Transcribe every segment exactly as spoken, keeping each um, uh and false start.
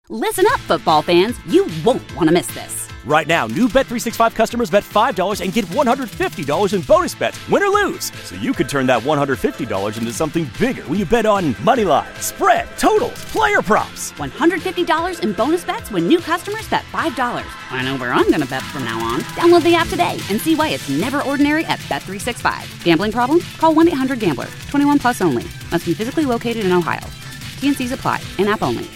Listen up, football fans. You won't want to miss this. Right now, new Bet three sixty-five customers bet five dollars and get one hundred fifty dollars in bonus bets, win or lose. So you could turn that one hundred fifty dollars into something bigger when you bet on money line, spread, totals, player props. one hundred fifty dollars in bonus bets when new customers bet five dollars. I know where I'm going to bet from now on. Download the app today and see why it's never ordinary at Bet three sixty-five. Gambling problem? Call one eight hundred gambler. twenty-one plus only. Must be physically located in Ohio. T N Cs apply. In-app only.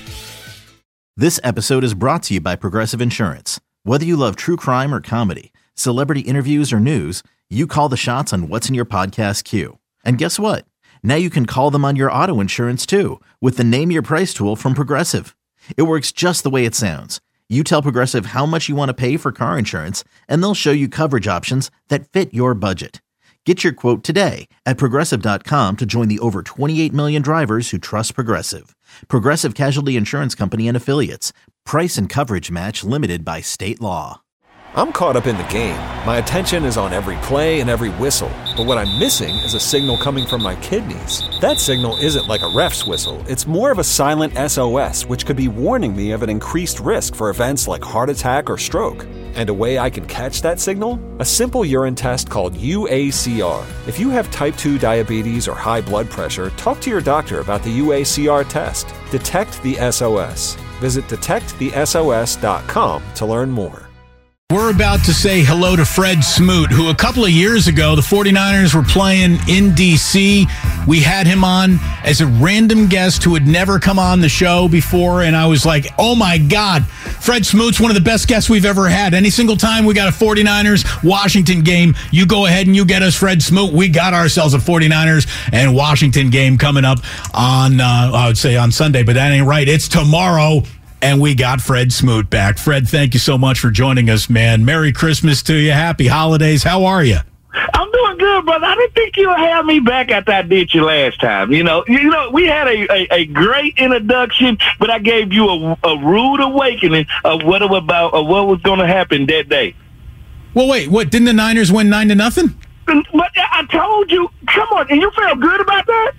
This episode is brought to you by Progressive Insurance. Whether you love true crime or comedy, celebrity interviews or news, you call the shots on what's in your podcast queue. And guess what? Now you can call them on your auto insurance too with the Name Your Price tool from Progressive. It works just the way it sounds. You tell Progressive how much you want to pay for car insurance, and they'll show you coverage options that fit your budget. Get your quote today at Progressive dot com to join the over twenty-eight million drivers who trust Progressive. Progressive Casualty Insurance Company and Affiliates. Price and coverage match limited by state law. I'm caught up in the game. My attention is on every play and every whistle. But what I'm missing is a signal coming from my kidneys. That signal isn't like a ref's whistle. It's more of a silent S O S, which could be warning me of an increased risk for events like heart attack or stroke. And a way I can catch that signal? A simple urine test called U A C R. If you have type two diabetes or high blood pressure, talk to your doctor about the U A C R test. Detect the S O S. Visit detect the S O S dot com to learn more. We're about to say hello to Fred Smoot, who a couple of years ago, the 49ers were playing in D C. We had him on as a random guest who had never come on the show before, and I was like, oh my God, Fred Smoot's one of the best guests we've ever had. Any single time we got a 49ers Washington game, you go ahead and you get us Fred Smoot. We got ourselves a 49ers and Washington game coming up on, uh, I would say on Sunday, but that ain't right. It's tomorrow. And we got Fred Smoot back. Fred, thank you so much for joining us, man. Merry Christmas to you. Happy holidays. How are you? I'm doing good, brother. I didn't think you would have me back after I did you last time. You know, you know, we had a, a, a great introduction, but I gave you a, a rude awakening of what it was about, of what was going to happen that day. Well, wait, what? Didn't the Niners win nine to nothing? But I told you, come on, and you feel good about that?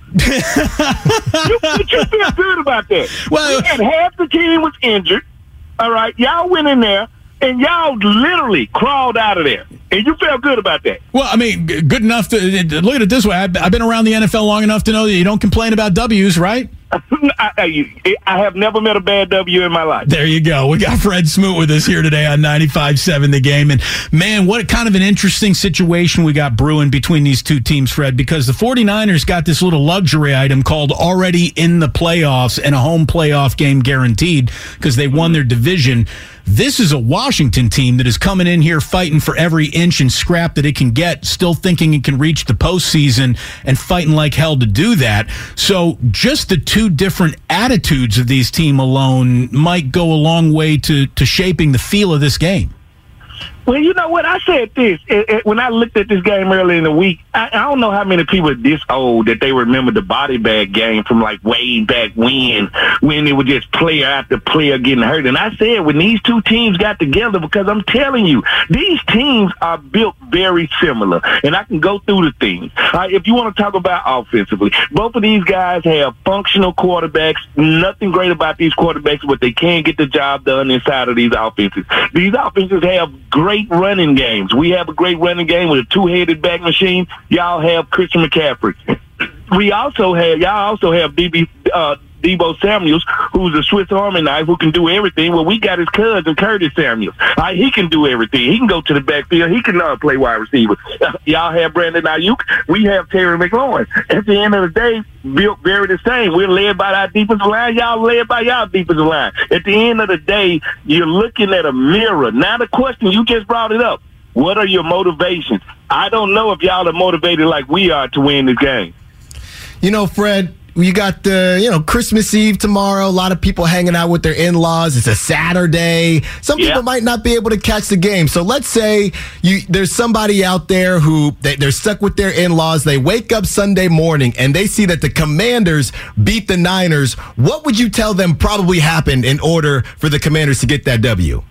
you, you feel good about that? Well, we had half the team was injured. All right, y'all went in there and y'all literally crawled out of there, and you felt good about that. Well, I mean, good enough to look at it this way. I've, I've been around the N F L long enough to know that you don't complain about W's, right? I, I, I have never met a bad W in my life. There you go. We got Fred Smoot with us here today on ninety-five seven The Game. And, man, what kind of an interesting situation we got brewing between these two teams, Fred, because the 49ers got this little luxury item called already in the playoffs and a home playoff game guaranteed because they won their division. This is a Washington team that is coming in here fighting for every inch and scrap that it can get, still thinking it can reach the postseason and fighting like hell to do that. So just the two different attitudes of these teams alone might go a long way to, to shaping the feel of this game. Well, you know what? I said this. It, it, when I looked at this game earlier in the week, I, I don't know how many people are this old that they remember the body bag game from like way back when, when it was just player after player getting hurt. And I said when these two teams got together, because I'm telling you, these teams are built very similar. And I can go through the things. Uh, if you want to talk about offensively, both of these guys have functional quarterbacks. Nothing great about these quarterbacks, but they can get the job done inside of these offenses. These offenses have great running games. We have a great running game with a two-headed back machine. Y'all have Christian McCaffrey. We also have, y'all also have D B, uh, Deebo Samuels, who's a Swiss Army knife who can do everything. Well, we got his cousin, Curtis Samuels. All right, he can do everything. He can go to the backfield. He can uh, play wide receiver. Y'all have Brandon Ayuk. We have Terry McLaurin. At the end of the day, built very the same. We're led by our defensive line. Y'all led by y'all defensive line. At the end of the day, you're looking at a mirror. Now the question, you just brought it up. What are your motivations? I don't know if y'all are motivated like we are to win this game. You know, Fred, you got the, you know, Christmas Eve tomorrow. A lot of people hanging out with their in-laws. It's a Saturday. Some yeah. people might not be able to catch the game. So let's say you there's somebody out there who they, they're stuck with their in-laws. They wake up Sunday morning and they see that the Commanders beat the Niners. What would you tell them probably happened in order for the Commanders to get that W?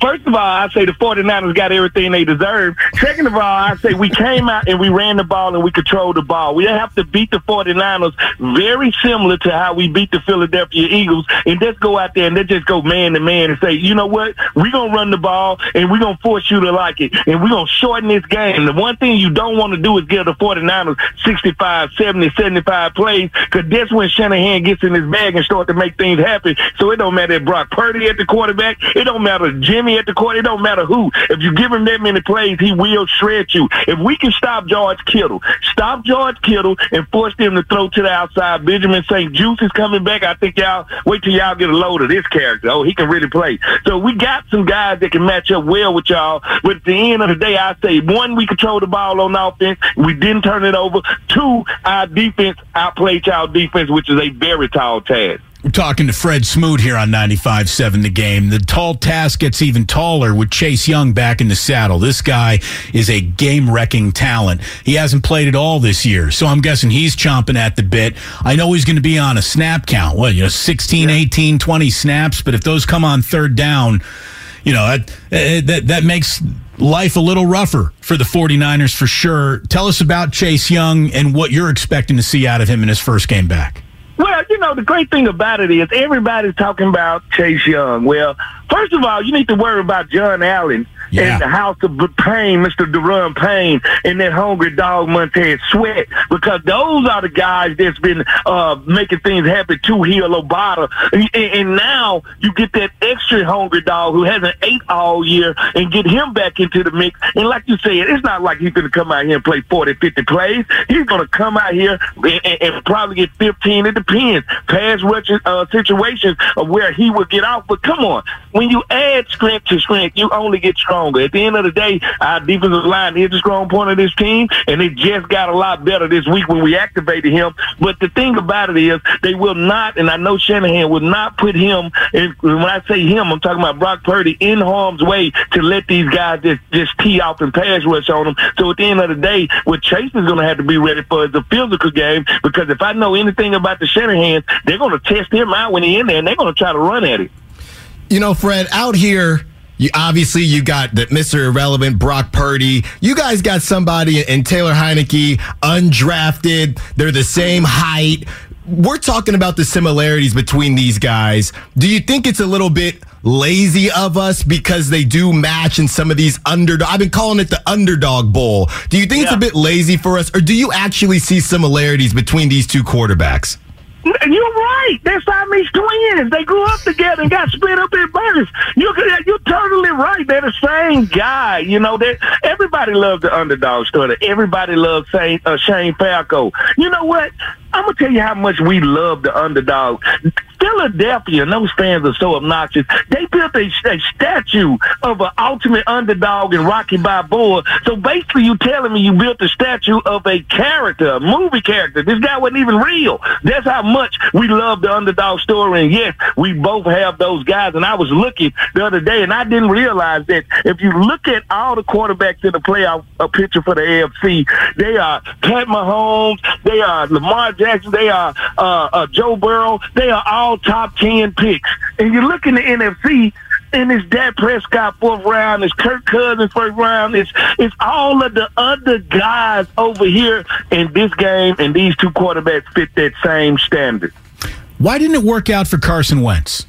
First of all, I say the 49ers got everything they deserve. Second of all, I say we came out and we ran the ball and we controlled the ball. We have to beat the 49ers very similar to how we beat the Philadelphia Eagles, and just go out there and let's just go man to man and say, you know what, we're going to run the ball and we're going to force you to like it, and we're going to shorten this game. The one thing you don't want to do is give the 49ers sixty-five, seventy, seventy-five plays, because that's when Shanahan gets in his bag and start to make things happen. So it don't matter if Brock Purdy at the quarterback, it don't matter if Jimmy at the quarter, it don't matter who. If you give him that many plays, he will shred you. If we can stop George Kittle, stop George Kittle and force them to throw to the outside. Benjamin Saint Juice is coming back. I think y'all wait till y'all get a load of this character. Oh, he can really play. So we got some guys that can match up well with y'all. But at the end of the day, I say, one, we control the ball on offense. We didn't turn it over. Two, our defense outplayed y'all defense, which is a very tall task. We're talking to Fred Smoot here on ninety-five seven The Game. The tall task gets even taller with Chase Young back in the saddle. This guy is a game-wrecking talent. He hasn't played at all this year, so I'm guessing he's chomping at the bit. I know he's going to be on a snap count. What, you know, sixteen, eighteen, twenty snaps, but if those come on third down, you know, that, that, that makes life a little rougher for the 49ers for sure. Tell us about Chase Young and what you're expecting to see out of him in his first game back. Well, you know, the great thing about it is everybody's talking about Chase Young. Well, first of all, you need to worry about John Allen yeah. and the House of Payne, Mister Deron Payne, and that hungry dog Montez Sweat, because those are the guys that's been uh, making things happen to Hill Obata. And, and now you get that extra hungry dog who hasn't ate all year and get him back into the mix. And like you said, it's not like he's going to come out here and play forty, fifty plays. He's going to come out here and, and, and probably get fifteen. It depends. Pass rush uh, situations of where he will get out. But come on, when you add strength to strength, you only get stronger. At the end of the day, our defensive line is the strong point of this team, and it just got a lot better this week when we activated him. But the thing about it is they will not, and I know Shanahan will not put him, and when I say him, I'm talking about Brock Purdy, in harm's way to let these guys just, just tee off and pass rush on him. So at the end of the day, what Chase is going to have to be ready for is a physical game, because if I know anything about the Shanahan, they're going to test him out when he's in there, and they're going to try to run at it. You know, Fred, out here, you, obviously you got the Mister Irrelevant, Brock Purdy. You guys got somebody in Taylor Heineke, undrafted. They're the same height. We're talking about the similarities between these guys. Do you think it's a little bit lazy of us because they do match in some of these underdog? I've been calling it the underdog bowl. Do you think yeah. it's a bit lazy for us, or do you actually see similarities between these two quarterbacks? You're right. They're Siamese twins. They grew up together and got split up in birth. You're, you're totally right. They're the same guy. You know, everybody loves the underdog story. Everybody loves Shane, uh, Shane Falco. You know what? I'm going to tell you how much we love the underdog. Philadelphia, and those fans are so obnoxious, they built a, a statue of an ultimate underdog in Rocky Balboa. So basically you telling me you built a statue of a character, a movie character. This guy wasn't even real. That's how much we love the underdog story. And yes, we both have those guys. And I was looking the other day, and I didn't realize that if you look at all the quarterbacks in the playoff uh, picture for the A F C, they are Pat Mahomes, they are Lamar Jackson, they are uh, uh, Joe Burrow, they are all top ten picks. And you look in the N F C, and it's Dak Prescott fourth round, it's Kirk Cousins first round, it's it's all of the other guys over here in this game, and these two quarterbacks fit that same standard. Why didn't it work out for Carson Wentz?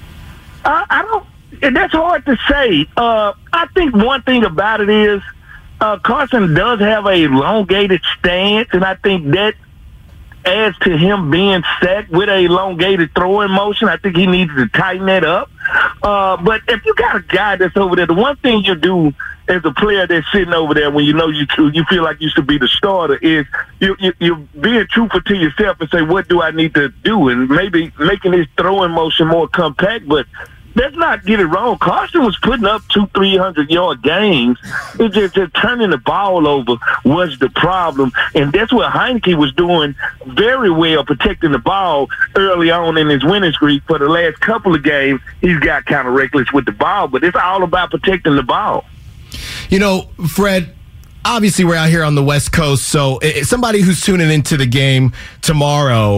Uh, I don't. And that's hard to say. Uh, I think one thing about it is uh, Carson does have a elongated stance, and I think that adds to him being sacked with a elongated throwing motion. I think he needs to tighten that up. Uh, but if you got a guy that's over there, the one thing you do as a player that's sitting over there when you know you you feel like you should be the starter is you, you, you're being truthful to yourself and say, what do I need to do? And maybe making his throwing motion more compact, but let's not get it wrong. Carson was putting up two, three hundred yard games. It's just, just turning the ball over was the problem, and that's what Heineke was doing very well, protecting the ball early on in his winning streak. For the last couple of games, he's got kind of reckless with the ball, but it's all about protecting the ball. You know, Fred, obviously we're out here on the West Coast, so somebody who's tuning into the game tomorrow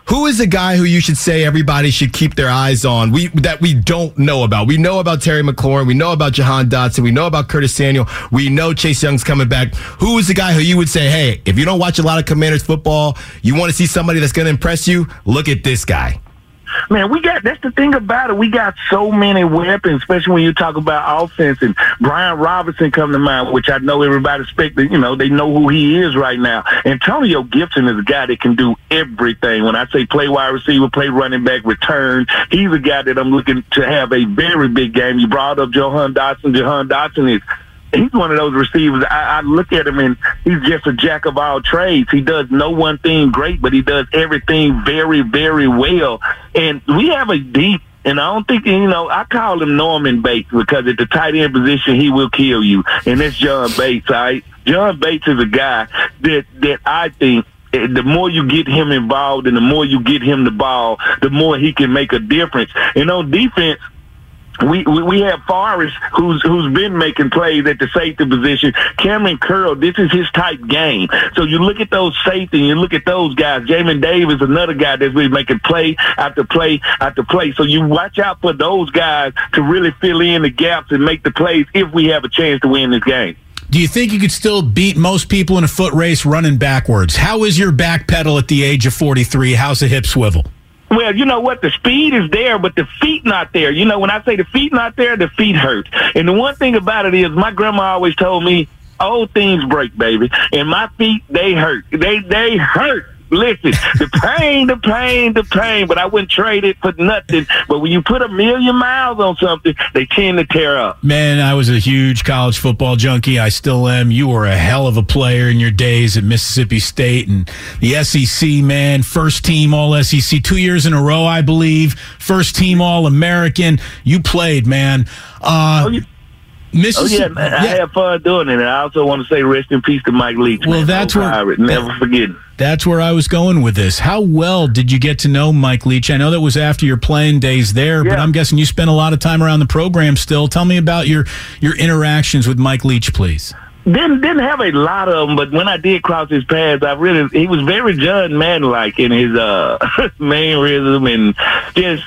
Who is the guy who you should say everybody should keep their eyes on we that we don't know about? We know about Terry McLaurin. We know about Jahan Dotson. We know about Curtis Samuel. We know Chase Young's coming back. Who is the guy who you would say, hey, if you don't watch a lot of Commanders football, you want to see somebody that's going to impress you, look at this guy. Man, we got, that's the thing about it. We got so many weapons, especially when you talk about offense, and Brian Robinson come to mind, which I know everybody expected, you know, they know who he is right now. Antonio Gibson is a guy that can do everything. When I say play wide receiver, play running back, return, he's a guy that I'm looking to have a very big game. You brought up Jahan Dotson. Jahan Dotson is, he's one of those receivers. I, I look at him, and he's just a jack of all trades. He does no one thing great, but he does everything very, very well. And we have a deep, and I don't think, you know, I call him Norman Bates, because at the tight end position, he will kill you. And that's John Bates, all right? John Bates is a guy that, that I think, the more you get him involved and the more you get him the ball, the more he can make a difference. And on defense, We, we we have Forrest, who's who's been making plays at the safety position. Cameron Curl, this is his type game. So you look at those safety, and you look at those guys. Jamin Davis, another guy that's been making play after play after play. So you watch out for those guys to really fill in the gaps and make the plays if we have a chance to win this game. Do you think you could still beat most people in a foot race running backwards? How is your back pedal at the age of forty-three? How's the hip swivel? Well, you know what? The speed is there, but the feet not there. You know, when I say the feet not there, the feet hurt. And the one thing about it is my grandma always told me, old things break, baby. And my feet, they hurt. They they hurt. Listen, the pain, the pain, the pain, but I wouldn't trade it for nothing. But when you put a million miles on something, they tend to tear up. Man, I was a huge college football junkie. I still am. You were a hell of a player in your days at Mississippi State and the S E C, man. First team All S E C two years in a row, I believe. First team All American. You played, man. Uh, oh, you- Mississippi, oh, yeah, man. I yeah. had fun doing it. And I also want to say rest in peace to Mike Leach. Well, man. that's where, Pirate. Never that, forget. That's where I was going with this. How well did you get to know Mike Leach? I know that was after your playing days there, yeah. but I'm guessing you spent a lot of time around the program still. Tell me about your, your interactions with Mike Leach, please. Didn't didn't have a lot of them, but when I did cross his paths, I really he was very John Madden-like in his uh, mannerism and just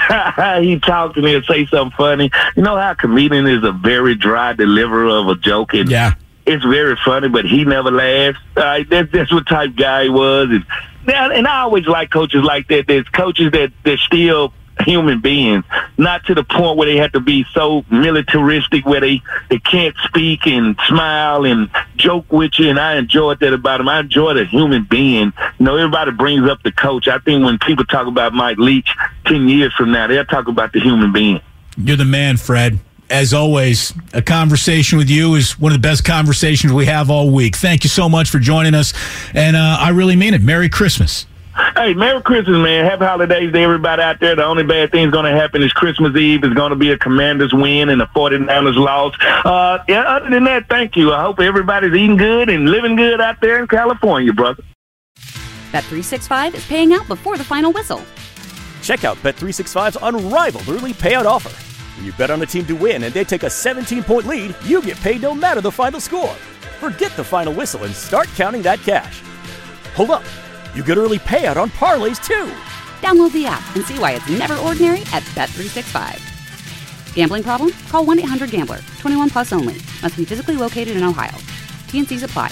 he talked and he'll say something funny. You know how a comedian is a very dry deliverer of a joke, and yeah. it's very funny, but he never laughs. Uh, that's, that's what type guy he was. And, and I always like coaches like that. There's coaches that, that still human beings, not to the point where they have to be so militaristic where they, they can't speak and smile and joke with you, and I enjoyed that about him. I enjoyed a human being. You know, everybody brings up the coach. I think when people talk about Mike Leach ten years from now, they'll talk about the human being. You're the man, Fred. As always, a conversation with you is one of the best conversations we have all week. Thank you so much for joining us, and uh, I really mean it. Merry Christmas. Hey, Merry Christmas, man. Happy holidays to everybody out there. The only bad thing going to happen is Christmas Eve is going to be a Commanders win and a forty-niners loss. Uh, yeah, other than that, thank you. I hope everybody's eating good and living good out there in California, brother. Bet three sixty-five is paying out before the final whistle. Check out Bet three sixty-five's unrivaled early payout offer. When you bet on a team to win and they take a seventeen-point lead, you get paid no matter the final score. Forget the final whistle and start counting that cash. Hold up. You get early payout on parlays, too. Download the app and see why it's never ordinary at Bet three sixty-five. Gambling problem? Call one eight hundred gambler. twenty-one plus only. Must be physically located in Ohio. T and C's apply.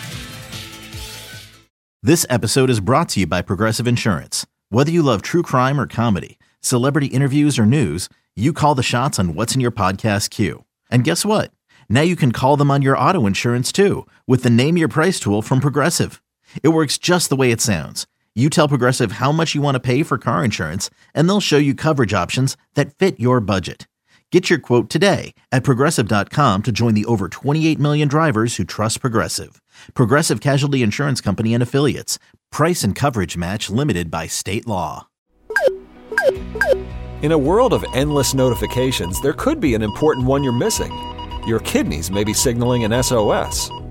This episode is brought to you by Progressive Insurance. Whether you love true crime or comedy, celebrity interviews or news, you call the shots on what's in your podcast queue. And guess what? Now you can call them on your auto insurance, too, with the Name Your Price tool from Progressive. It works just the way it sounds. You tell Progressive how much you want to pay for car insurance, and they'll show you coverage options that fit your budget. Get your quote today at Progressive dot com to join the over twenty-eight million drivers who trust Progressive. Progressive Casualty Insurance Company and Affiliates. Price and coverage match limited by state law. In a world of endless notifications, there could be an important one you're missing. Your kidneys may be signaling an S O S.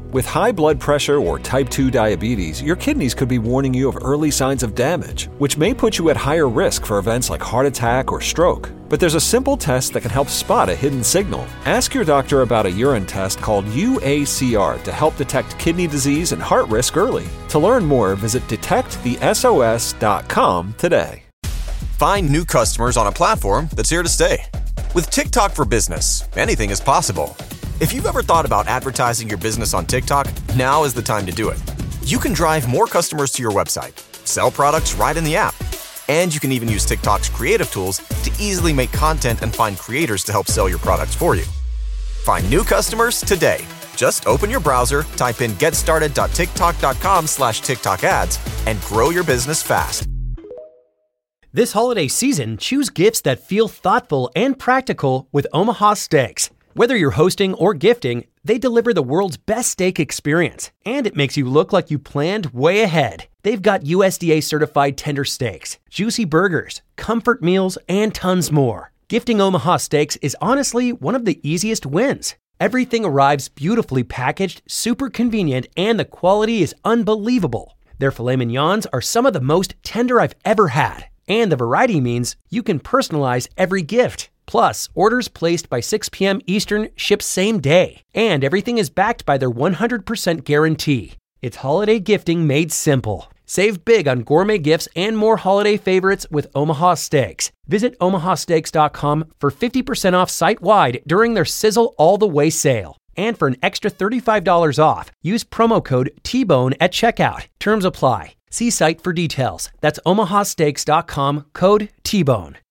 With high blood pressure or type two diabetes, your kidneys could be warning you of early signs of damage, which may put you at higher risk for events like heart attack or stroke. But there's a simple test that can help spot a hidden signal. Ask your doctor about a urine test called U A C R to help detect kidney disease and heart risk early. To learn more, visit detect the S O S dot com today. Find new customers on a platform that's here to stay. With TikTok for Business, anything is possible. If you've ever thought about advertising your business on TikTok, now is the time to do it. You can drive more customers to your website, sell products right in the app, and you can even use TikTok's creative tools to easily make content and find creators to help sell your products for you. Find new customers today. Just open your browser, type in getstarted.tiktok.com slash TikTok ads, and grow your business fast. This holiday season, choose gifts that feel thoughtful and practical with Omaha Steaks. Whether you're hosting or gifting, they deliver the world's best steak experience, and it makes you look like you planned way ahead. They've got U S D A certified tender steaks, juicy burgers, comfort meals, and tons more. Gifting Omaha Steaks is honestly one of the easiest wins. Everything arrives beautifully packaged, super convenient, and the quality is unbelievable. Their filet mignons are some of the most tender I've ever had, and the variety means you can personalize every gift. Plus, orders placed by six p.m. Eastern ship same day, and everything is backed by their one hundred percent guarantee. It's holiday gifting made simple. Save big on gourmet gifts and more holiday favorites with Omaha Steaks. Visit omaha steaks dot com for fifty percent off site-wide during their Sizzle All the Way sale. And for an extra thirty-five dollars off, use promo code T bone at checkout. Terms apply. See site for details. That's omaha steaks dot com, code T bone.